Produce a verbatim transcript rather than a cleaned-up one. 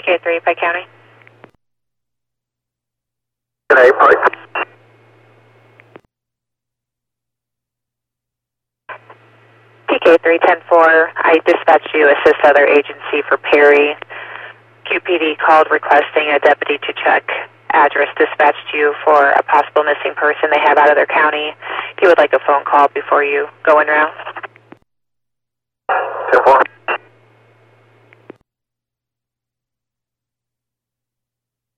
K three, Pike County. Hey, Pike. T K three ten four, I dispatched you, assist other agency for Perry. Q P D called requesting a deputy to check address dispatched you for a possible missing person they have out of their county. He would like a phone call before you go in route. ten four.